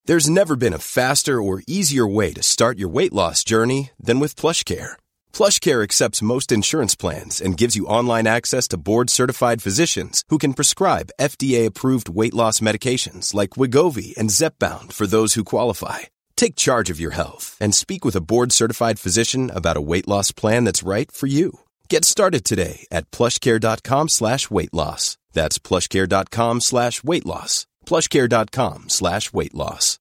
There's never been a faster or easier way to start your weight loss journey than with PlushCare. PlushCare accepts most insurance plans and gives you online access to board-certified physicians who can prescribe FDA-approved weight loss medications like Wegovy and Zepbound for those who qualify. Take charge of your health and speak with a board-certified physician about a weight loss plan that's right for you. Get started today at plushcare.com/weight loss. That's plushcare.com/weight loss. plushcare.com/weight loss.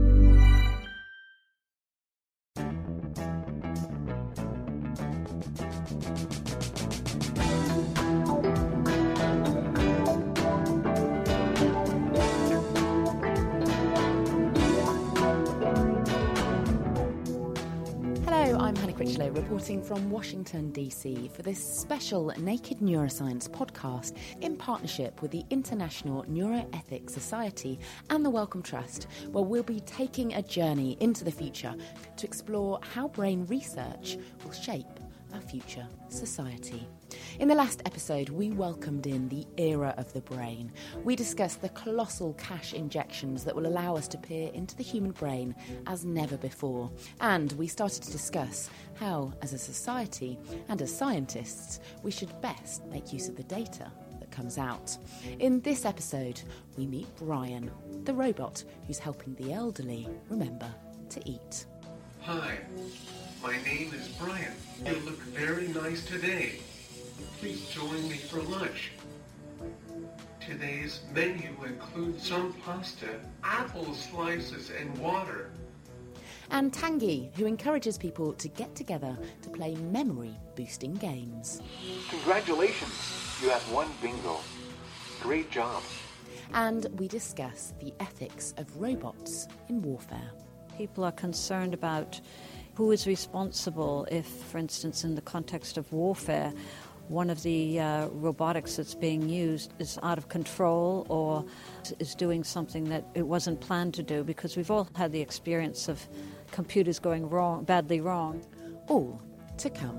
I'm Hannah Critchlow reporting from Washington, D.C. for this special Naked Neuroscience podcast in partnership with the International Neuroethics Society and the Wellcome Trust, where we'll be taking a journey into the future to explore how brain research will shape our future society. In the last episode, we welcomed in the era of the brain. We discussed the colossal cash injections that will allow us to peer into the human brain as never before. And we started to discuss how, as a society and as scientists, we should best make use of the data that comes out. In this episode, we meet Brian, the robot who's helping the elderly remember to eat. Hi, my name is Brian. You look very nice today. Please join me for lunch. Today's menu includes some pasta, apple slices, and water. And Tanguy, who encourages people to get together to play memory-boosting games. Congratulations, you have won bingo. Great job. And we discuss the ethics of robots in warfare. People are concerned about who is responsible if, for instance, in the context of warfare, one of the robotics that's being used is out of control or is doing something that it wasn't planned to do, because we've all had the experience of computers going wrong, badly wrong. All to come.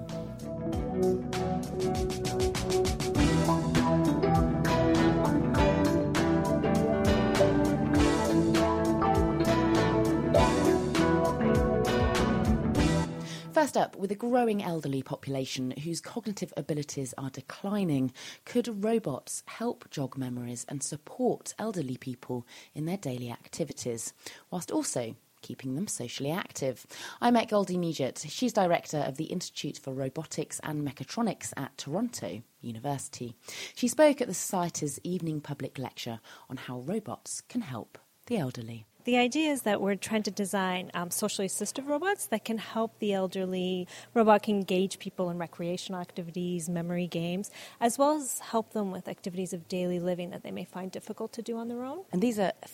First up, with a growing elderly population whose cognitive abilities are declining, could robots help jog memories and support elderly people in their daily activities, whilst also keeping them socially active? I met Goldie Nugent. She's director of the Institute for Robotics and Mechatronics at Toronto University. She spoke at the Society's evening public lecture on how robots can help the elderly. The idea is that we're trying to design socially assistive robots that can help the elderly. Robot can engage people in recreational activities, memory games, as well as help them with activities of daily living that they may find difficult to do on their own. And these are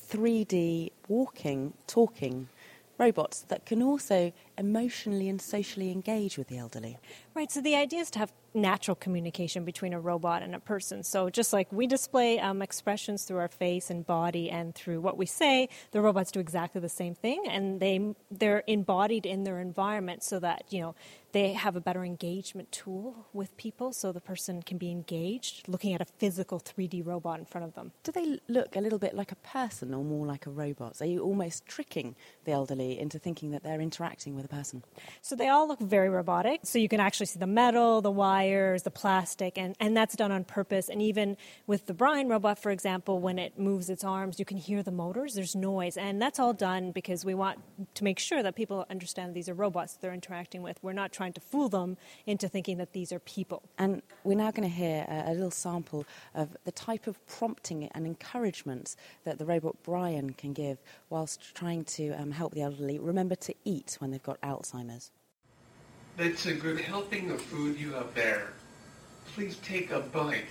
3D walking, talking robots that can also emotionally and socially engage with the elderly. Right, so the idea is to have natural communication between a robot and a person. So just like we display expressions through our face and body and through what we say, the robots do exactly the same thing, and they're embodied in their environment so that, they have a better engagement tool with people, so the person can be engaged looking at a physical 3D robot in front of them. Do they look a little bit like a person or more like a robot? Are you almost tricking the elderly into thinking that they're interacting with a person? So they all look very robotic. So you can actually see the metal, the wires, the plastic, and that's done on purpose. And even with the Brian robot, for example, when it moves its arms, you can hear the motors, there's noise. And that's all done because we want to make sure that people understand these are robots they're interacting with. We're not trying to fool them into thinking that these are people. And we're now going to hear a little sample of the type of prompting and encouragement that the robot Brian can give whilst trying to help the elderly remember to eat when they've got Alzheimer's. That's a good helping of food you have there. Please take a bite.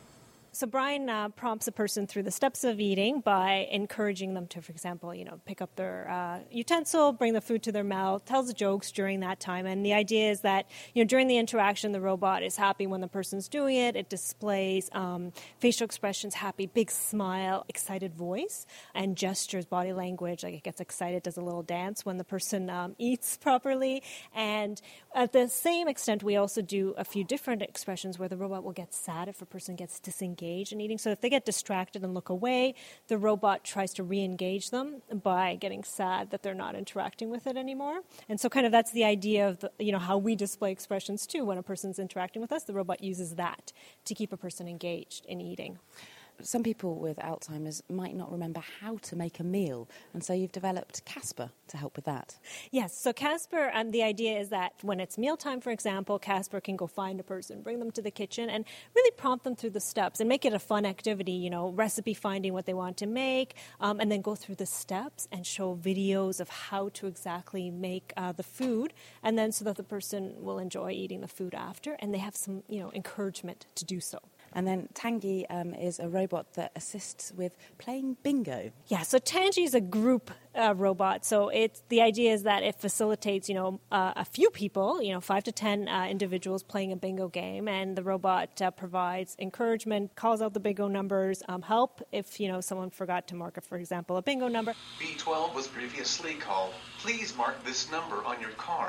So Brian prompts a person through the steps of eating by encouraging them to, for example, pick up their utensil, bring the food to their mouth, tells jokes during that time. And the idea is that, during the interaction, the robot is happy when the person's doing it. It displays facial expressions, happy, big smile, excited voice, and gestures, body language, like it gets excited, does a little dance when the person eats properly. And at the same extent, we also do a few different expressions where the robot will get sad if a person gets disengaged engage in eating. So if they get distracted and look away, the robot tries to re-engage them by getting sad that they're not interacting with it anymore. And so kind of that's the idea of how we display expressions too. When a person's interacting with us, the robot uses that to keep a person engaged in eating. Some people with Alzheimer's might not remember how to make a meal, and so you've developed Casper to help with that. Yes, so Casper, the idea is that when it's mealtime, for example, Casper can go find a person, bring them to the kitchen, and really prompt them through the steps and make it a fun activity, recipe finding what they want to make, and then go through the steps and show videos of how to exactly make the food, and then so that the person will enjoy eating the food after, and they have some, encouragement to do so. And then Tangi is a robot that assists with playing bingo. Yeah, so Tangi is a group robot. So the idea is that it facilitates, a few people, 5 to 10 individuals playing a bingo game, and the robot provides encouragement, calls out the bingo numbers, help if, someone forgot to mark, for example, a bingo number. B12 was previously called. Please mark this number on your card.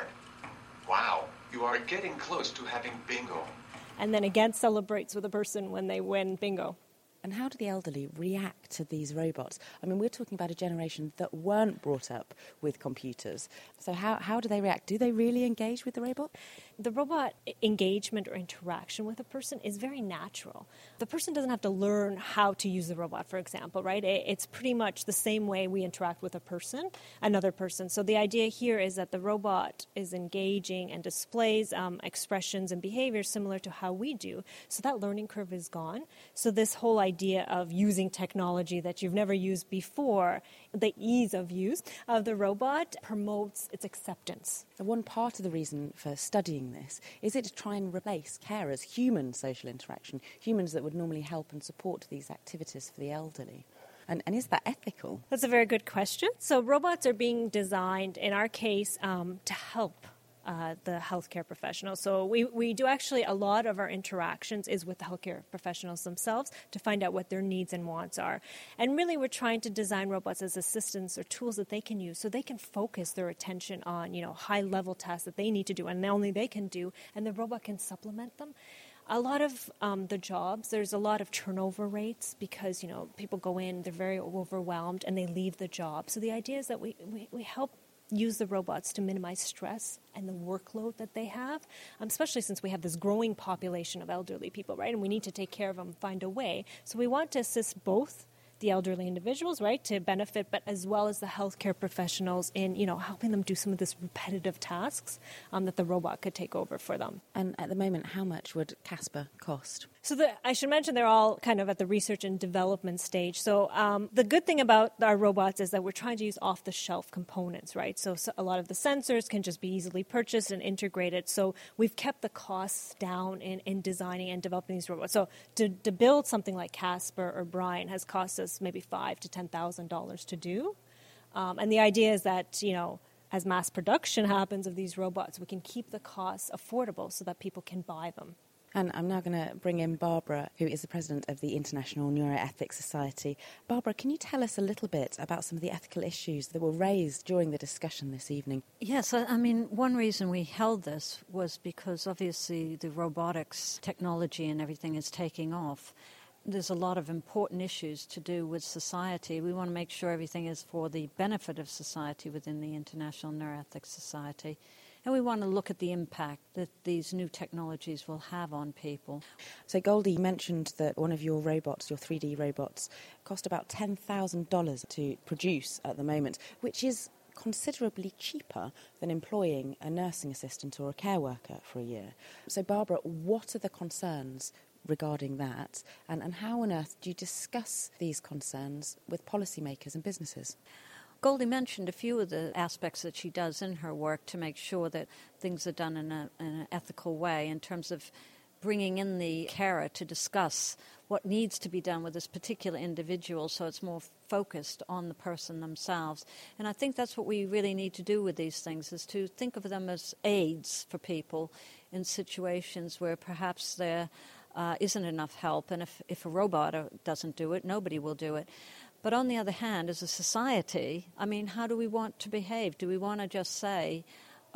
Wow, you are getting close to having bingo. And then again celebrates with a person when they win bingo. And how do the elderly react to these robots? I mean, we're talking about a generation that weren't brought up with computers. So how do they react? Do they really engage with the robot? The robot engagement or interaction with a person is very natural. The person doesn't have to learn how to use the robot, for example, right? It's pretty much the same way we interact with another person. So the idea here is that the robot is engaging and displays expressions and behaviors similar to how we do. So that learning curve is gone. So this whole idea of using technology that you've never used before, the ease of use of the robot promotes its acceptance. One part of the reason for studying this is it to try and replace carers, human social interaction, humans that would normally help and support these activities for the elderly. And is that ethical? That's a very good question. So robots are being designed, in our case, to help the healthcare professionals. So we do actually, a lot of our interactions is with the healthcare professionals themselves to find out what their needs and wants are. And really we're trying to design robots as assistants or tools that they can use so they can focus their attention on, high-level tasks that they need to do and only they can do, and the robot can supplement them. A lot of the jobs, there's a lot of turnover rates because, people go in, they're very overwhelmed, and they leave the job. So the idea is that we help use the robots to minimize stress and the workload that they have, especially since we have this growing population of elderly people, right? And we need to take care of them, find a way. So we want to assist both the elderly individuals, right, to benefit, but as well as the healthcare professionals in, helping them do some of this repetitive tasks that the robot could take over for them. And at the moment, how much would Casper cost? So I should mention they're all kind of at the research and development stage. So the good thing about our robots is that we're trying to use off-the-shelf components, right? So a lot of the sensors can just be easily purchased and integrated. So we've kept the costs down in designing and developing these robots. So to build something like Casper or Brian has cost us maybe $5,000 to $10,000 to do. And the idea is that, as mass production happens of these robots, we can keep the costs affordable so that people can buy them. And I'm now going to bring in Barbara, who is the president of the International Neuroethics Society. Barbara, can you tell us a little bit about some of the ethical issues that were raised during the discussion this evening? Yes, I mean, one reason we held this was because obviously the robotics technology and everything is taking off. There's a lot of important issues to do with society. We want to make sure everything is for the benefit of society within the International Neuroethics Society. And we want to look at the impact that these new technologies will have on people. So Goldie mentioned that one of your robots, your 3D robots, cost about $10,000 to produce at the moment, which is considerably cheaper than employing a nursing assistant or a care worker for a year. So Barbara, what are the concerns regarding that, and how on earth do you discuss these concerns with policymakers and businesses? Goldie mentioned a few of the aspects that she does in her work to make sure that things are done in an ethical way in terms of bringing in the carer to discuss what needs to be done with this particular individual so it's more focused on the person themselves. And I think that's what we really need to do with these things, is to think of them as aids for people in situations where perhaps there isn't enough help. And if a robot doesn't do it, nobody will do it. But on the other hand, as a society, I mean, how do we want to behave? Do we want to just say,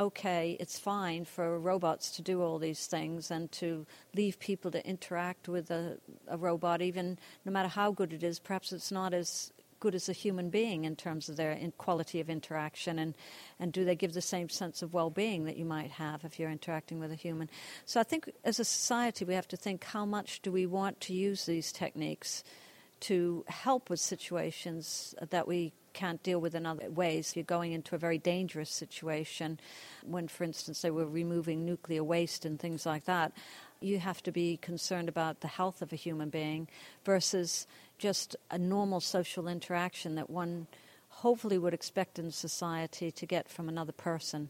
okay, it's fine for robots to do all these things and to leave people to interact with a robot, even no matter how good it is, perhaps it's not as good as a human being in terms of their quality of interaction, and do they give the same sense of well-being that you might have if you're interacting with a human. So I think as a society we have to think, how much do we want to use these techniques to help with situations that we can't deal with in other ways. You're going into a very dangerous situation when, for instance, they were removing nuclear waste and things like that. You have to be concerned about the health of a human being versus just a normal social interaction that one hopefully would expect in society to get from another person.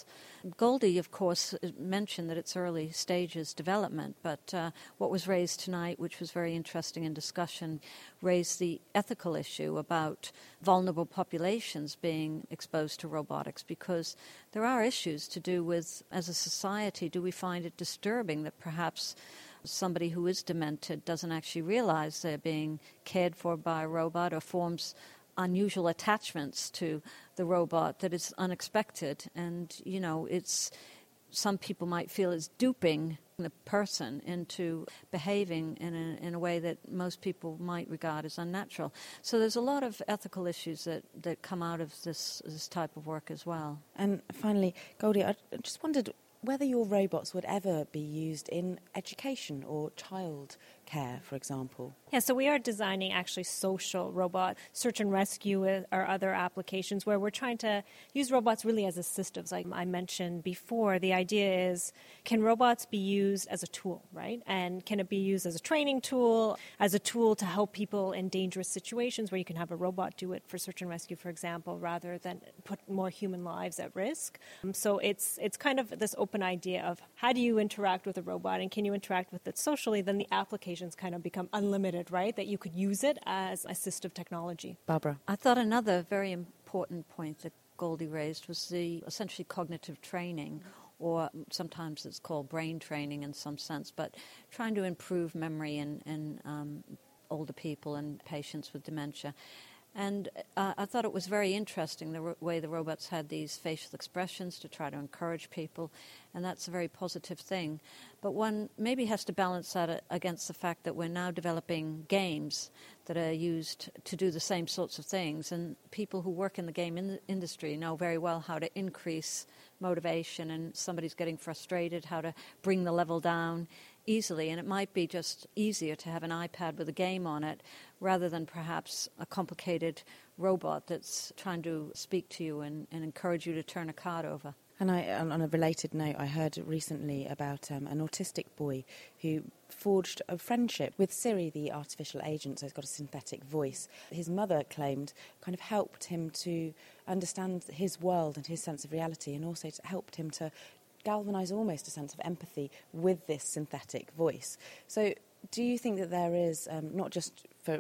Goldie, of course, mentioned that it's early stages development, but what was raised tonight, which was very interesting in discussion, raised the ethical issue about vulnerable populations being exposed to robotics, because there are issues to do with, as a society, do we find it disturbing that perhaps somebody who is demented doesn't actually realize they're being cared for by a robot or forms unusual attachments to the robot that is unexpected, and it's some people might feel it's duping the person into behaving in a way that most people might regard as unnatural. So there's a lot of ethical issues that come out of this type of work as well. And finally, Goldie, I just wondered whether your robots would ever be used in education or child care, for example. Yeah, so we are designing actually social robot search and rescue or other applications where we're trying to use robots really as assistants. Like I mentioned before, the idea is, can robots be used as a tool, right? And can it be used as a training tool, as a tool to help people in dangerous situations where you can have a robot do it for search and rescue, for example, rather than put more human lives at risk. So it's kind of this open idea of how do you interact with a robot and can you interact with it socially, then the applications kind of become unlimited, right? That you could use it as assistive technology. Barbara? I thought another very important point that Goldie raised was the essentially cognitive training, or sometimes it's called brain training in some sense, but trying to improve memory in older people and patients with dementia. And I thought it was very interesting the way the robots had these facial expressions to try to encourage people, and that's a very positive thing. But one maybe has to balance that against the fact that we're now developing games that are used to do the same sorts of things, and people who work in the game industry know very well how to increase motivation, and somebody's getting frustrated, how to bring the level down easily, and it might be just easier to have an iPad with a game on it rather than perhaps a complicated robot that's trying to speak to you and encourage you to turn a card over. And on a related note, I heard recently about an autistic boy who forged a friendship with Siri, the artificial agent, so he's got a synthetic voice. His mother claimed kind of helped him to understand his world and his sense of reality, and also helped him to galvanise almost a sense of empathy with this synthetic voice. So do you think that there is, not just for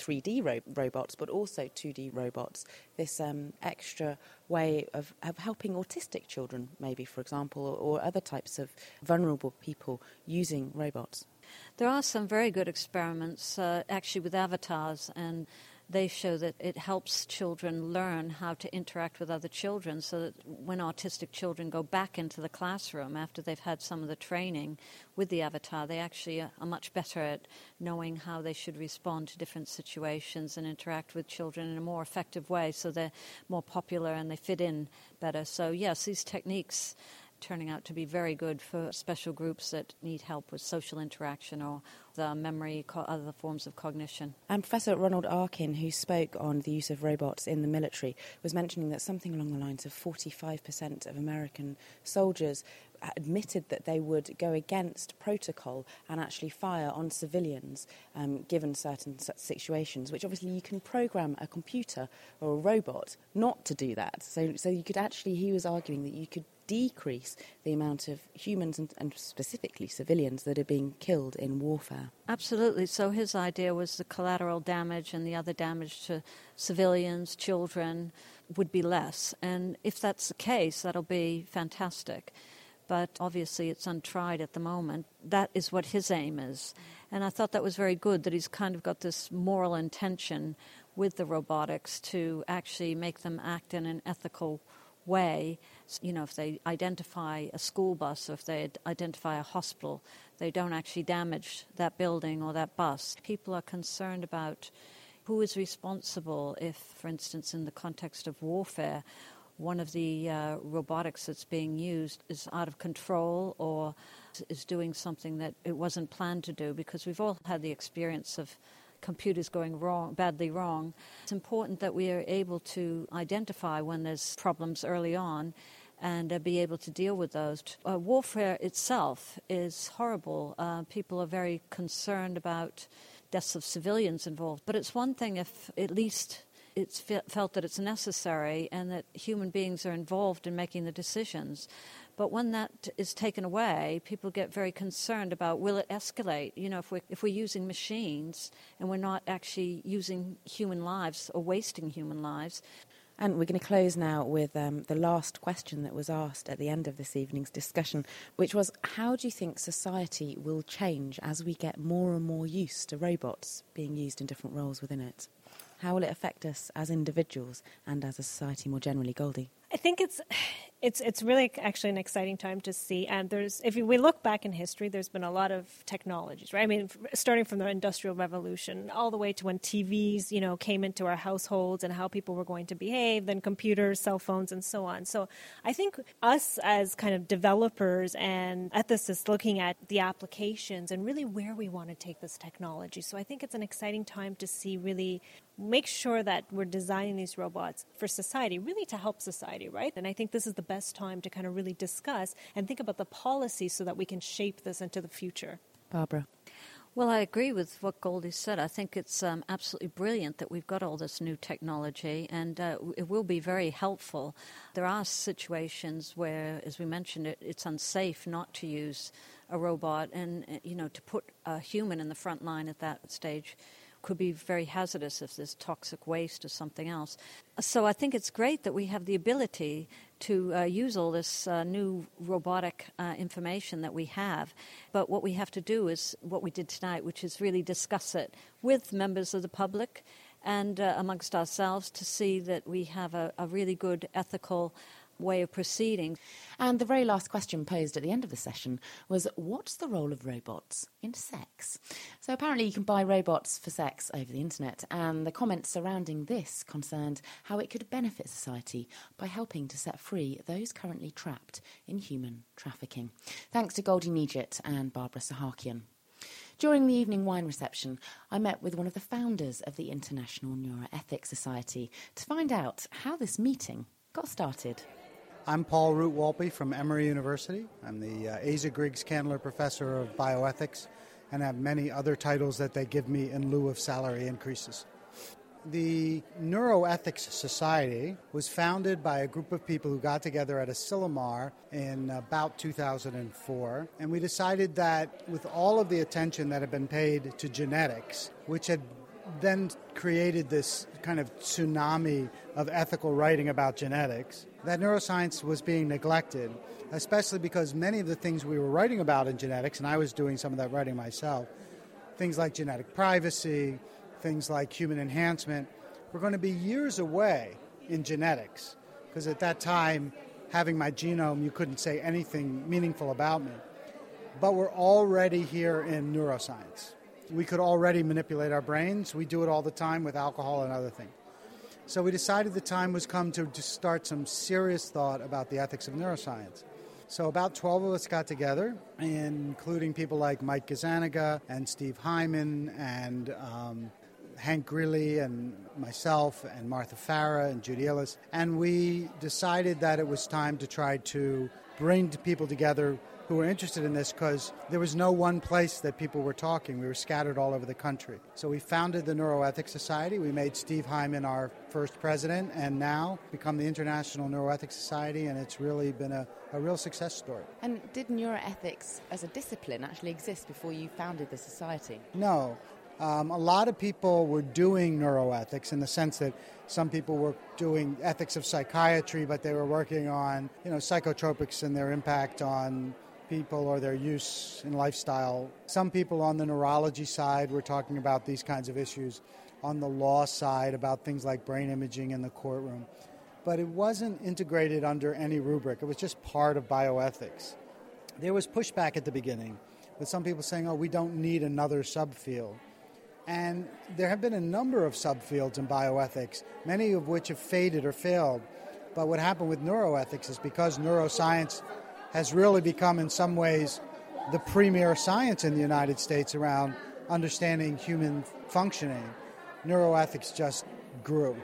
3D robots, but also 2D robots, this extra way of helping autistic children, maybe, for example, or other types of vulnerable people using robots? There are some very good experiments, actually, with avatars, and they show that it helps children learn how to interact with other children, so that when autistic children go back into the classroom after they've had some of the training with the avatar, they actually are much better at knowing how they should respond to different situations and interact with children in a more effective way, so they're more popular and they fit in better. So yes, these techniques turning out to be very good for special groups that need help with social interaction or memory, other forms of cognition. And Professor Ronald Arkin, who spoke on the use of robots in the military, was mentioning that something along the lines of 45% of American soldiers admitted that they would go against protocol and actually fire on civilians given certain situations, which obviously you can program a computer or a robot not to do that. So you could actually, he was arguing that you could decrease the amount of humans and specifically civilians that are being killed in warfare. Absolutely. So his idea was the collateral damage and the other damage to civilians, children, would be less. And if that's the case, that'll be fantastic. But obviously it's untried at the moment. That is what his aim is. And I thought that was very good, that he's kind of got this moral intention with the robotics to actually make them act in an ethical way. You know, if they identify a school bus or if they identify a hospital, they don't actually damage that building or that bus. People are concerned about who is responsible if, for instance, in the context of warfare, one of the robotics that's being used is out of control or is doing something that it wasn't planned to do, because we've all had the experience of computers going badly wrong. It's important that we are able to identify when there's problems early on and be able to deal with those. Warfare itself is horrible. People are very concerned about deaths of civilians involved, but it's one thing if at least it's felt that it's necessary and that human beings are involved in making the decisions. But when that is taken away, people get very concerned about, will it escalate? You know, if we're using machines and we're not actually using human lives or wasting human lives. And we're going to close now with the last question that was asked at the end of this evening's discussion, which was, how do you think society will change as we get more and more used to robots being used in different roles within it? How will it affect us as individuals and as a society more generally, Goldie? I think it's really actually an exciting time to see. And if we look back in history, there's been a lot of technologies, right? I mean, starting from the Industrial Revolution all the way to when TVs, came into our households and how people were going to behave, then computers, cell phones, and so on. So I think us as kind of developers and ethicists looking at the applications and really where we want to take this technology. So I think it's an exciting time to see really make sure that we're designing these robots for society, really to help society, right? And I think this is the best time to kind of really discuss and think about the policy so that we can shape this into the future. Barbara? Well, I agree with what Goldie said. I think it's absolutely brilliant that we've got all this new technology, and it will be very helpful. There are situations where, as we mentioned, it's unsafe not to use a robot, and to put a human in the front line at that stage could be very hazardous if there's toxic waste or something else. So I think it's great that we have the ability to use all this new robotic information that we have. But what we have to do is what we did tonight, which is really discuss it with members of the public and amongst ourselves to see that we have a really good ethical way of proceeding. And the very last question posed at the end of the session was, what's the role of robots in sex? So apparently you can buy robots for sex over the internet, and the comments surrounding this concerned how it could benefit society by helping to set free those currently trapped in human trafficking. Thanks to Goldie Nugent and Barbara Sahakian. During the evening wine reception, I met with one of the founders of the International Neuroethics Society to find out how this meeting got started. I'm Paul Root-Wolpe from Emory University. I'm the Asa Griggs Candler Professor of Bioethics and have many other titles that they give me in lieu of salary increases. The Neuroethics Society was founded by a group of people who got together at Asilomar in about 2004, and we decided that with all of the attention that had been paid to genetics, which had then created this kind of tsunami of ethical writing about genetics, that neuroscience was being neglected, especially because many of the things we were writing about in genetics, and I was doing some of that writing myself, things like genetic privacy, things like human enhancement, were going to be years away in genetics, because at that time, having my genome, you couldn't say anything meaningful about me. But we're already here in neuroscience. We could already manipulate our brains. We do it all the time with alcohol and other things. So we decided the time was come to start some serious thought about the ethics of neuroscience. So about 12 of us got together, including people like Mike Gazzaniga and Steve Hyman and Hank Greeley and myself and Martha Farah and Judy Ellis. And we decided that it was time to try to bring people together who were interested in this, because there was no one place that people were talking. We were scattered all over the country. So we founded the Neuroethics Society. We made Steve Hyman our first president, and now become the International Neuroethics Society, and it's really been a real success story. And did neuroethics as a discipline actually exist before you founded the society? No. A lot of people were doing neuroethics in the sense that some people were doing ethics of psychiatry, but they were working on, psychotropics and their impact on people or their use in lifestyle. Some people on the neurology side were talking about these kinds of issues. On the law side, about things like brain imaging in the courtroom. but it wasn't integrated under any rubric. It was just part of bioethics. There was pushback at the beginning, with some people saying, we don't need another subfield. And there have been a number of subfields in bioethics, many of which have faded or failed. But what happened with neuroethics is because neuroscience has really become, in some ways, the premier science in the United States around understanding human functioning, neuroethics just grew.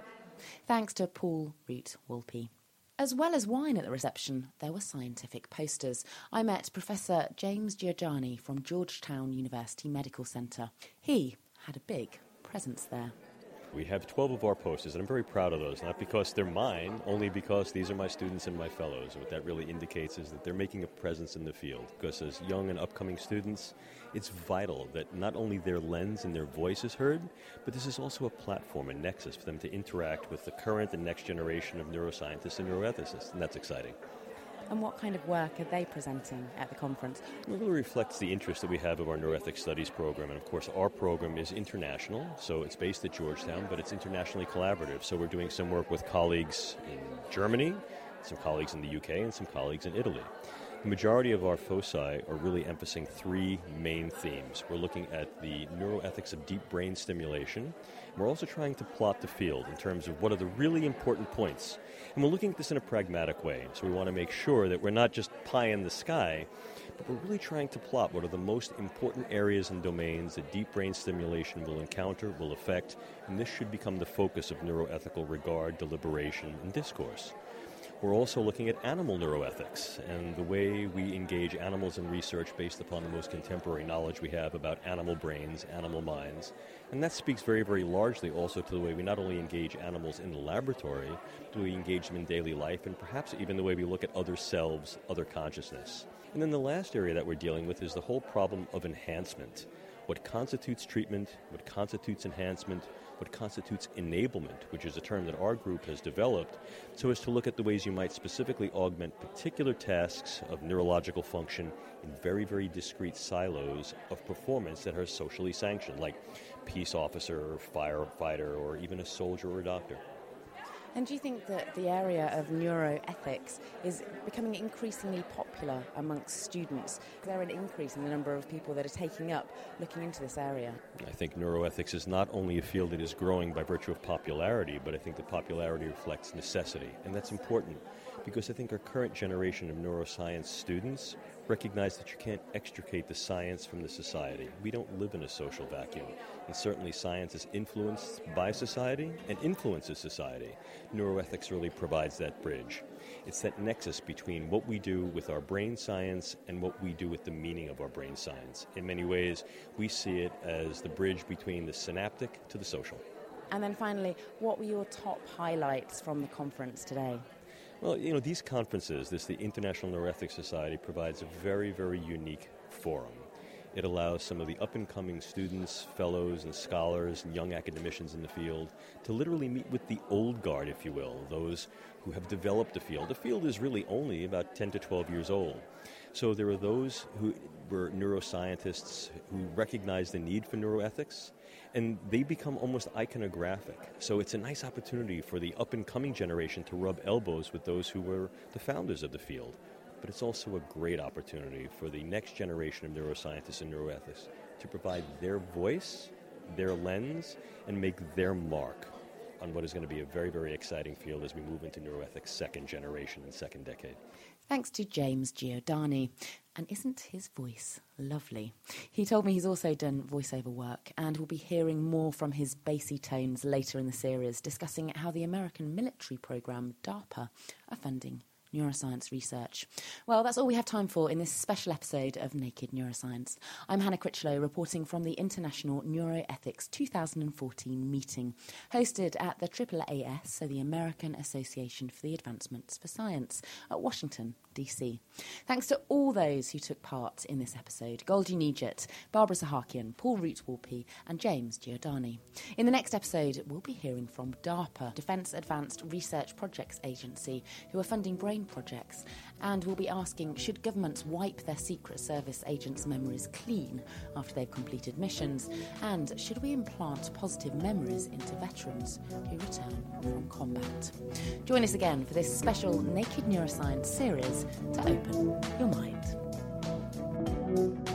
Thanks to Paul Root-Wolpe. As well as wine at the reception, there were scientific posters. I met Professor James Giordani from Georgetown University Medical Center. He had a big presence there. We have 12 of our posters, and I'm very proud of those, not because they're mine, only because these are my students and my fellows. What that really indicates is that they're making a presence in the field, because as young and upcoming students, it's vital that not only their lens and their voice is heard, but this is also a platform, a nexus for them to interact with the current and next generation of neuroscientists and neuroethicists, and that's exciting. And what kind of work are they presenting at the conference? It really reflects the interest that we have of our neuroethics studies program. And of course, our program is international, so it's based at Georgetown, but it's internationally collaborative. So we're doing some work with colleagues in Germany, some colleagues in the UK, and some colleagues in Italy. The majority of our foci are really emphasizing three main themes. We're looking at the neuroethics of deep brain stimulation. And we're also trying to plot the field in terms of what are the really important points. And we're looking at this in a pragmatic way. So we want to make sure that we're not just pie in the sky, but we're really trying to plot what are the most important areas and domains that deep brain stimulation will encounter, will affect, and this should become the focus of neuroethical regard, deliberation, and discourse. We're also looking at animal neuroethics and the way we engage animals in research based upon the most contemporary knowledge we have about animal brains, animal minds. And that speaks very, very largely also to the way we not only engage animals in the laboratory, but we engage them in daily life and perhaps even the way we look at other selves, other consciousness. And then the last area that we're dealing with is the whole problem of enhancement. What constitutes treatment, what constitutes enhancement, what constitutes enablement, which is a term that our group has developed, so as to look at the ways you might specifically augment particular tasks of neurological function in very, very discrete silos of performance that are socially sanctioned, like peace officer or firefighter or even a soldier or a doctor. And do you think that the area of neuroethics is becoming increasingly popular amongst students? Is there an increase in the number of people that are taking up looking into this area? I think neuroethics is not only a field that is growing by virtue of popularity, but I think the popularity reflects necessity. And that's important because I think our current generation of neuroscience students recognize that you can't extricate the science from the society. We don't live in a social vacuum. And certainly science is influenced by society and influences society. Neuroethics really provides that bridge. It's that nexus between what we do with our brain science and what we do with the meaning of our brain science. In many ways, we see it as the bridge between the synaptic to the social. And then finally, what were your top highlights from the conference today? Well, these conferences, the International Neuroethics Society, provides a very, very unique forum. It allows some of the up-and-coming students, fellows, and scholars, and young academicians in the field to literally meet with the old guard, if you will, those who have developed the field. The field is really only about 10 to 12 years old. So there are those who were neuroscientists who recognize the need for neuroethics, and they become almost iconographic. So it's a nice opportunity for the up-and-coming generation to rub elbows with those who were the founders of the field. But it's also a great opportunity for the next generation of neuroscientists and neuroethics to provide their voice, their lens, and make their mark on what is going to be a very, very exciting field as we move into neuroethics' second generation and second decade. Thanks to James Giordani. And isn't his voice lovely? He told me he's also done voiceover work, and we'll be hearing more from his bassy tones later in the series, discussing how the American military program, DARPA, are funding neuroscience research. Well, that's all we have time for in this special episode of Naked Neuroscience. I'm Hannah Critchlow, reporting from the International Neuroethics 2014 meeting, hosted at the AAAS, so the American Association for the Advancements for Science, at Washington, DC. Thanks to all those who took part in this episode: Golgi Nugent, Barbara Sahakian, Paul Root-Wolpe, and James Giordani. In the next episode, we'll be hearing from DARPA, Defence Advanced Research Projects Agency, who are funding brain brain projects. And we'll be asking, should governments wipe their Secret Service agents' memories clean after they've completed missions? And should we implant positive memories into veterans who return from combat? Join us again for this special Naked Neuroscience series to open your mind.